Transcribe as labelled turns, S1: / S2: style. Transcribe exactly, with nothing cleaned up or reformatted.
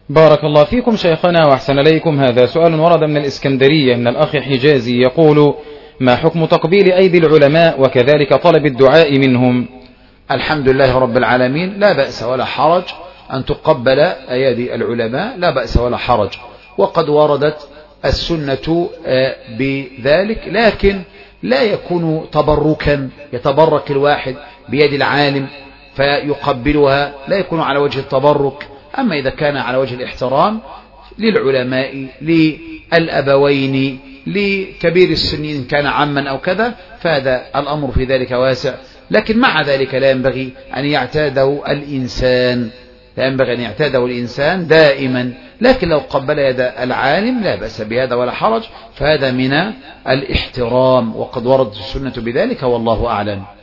S1: بارك الله فيكم شيخنا وأحسن إليكم. هذا سؤال ورد من الإسكندرية من الأخ حجازي يقول: ما حكم تقبيل أيدي العلماء وكذلك طلب الدعاء منهم؟
S2: الحمد لله رب العالمين، لا بأس ولا حرج أن تقبل أيدي العلماء، لا بأس ولا حرج، وقد وردت السنة بذلك، لكن لا يكون تبركا يتبرك الواحد بيد العالم فيقبلها، لا يكون على وجه التبرك. أما إذا كان على وجه الاحترام للعلماء، للأبوين، لكبير السن إن كان عما أو كذا، فهذا الأمر في ذلك واسع. لكن مع ذلك لا ينبغي أن يعتاده الإنسان لا ينبغي أن يعتاده الإنسان دائما، لكن لو قبل يد العالم لا بأس بهذا ولا حرج، فهذا من الاحترام، وقد وردت السنة بذلك والله أعلم.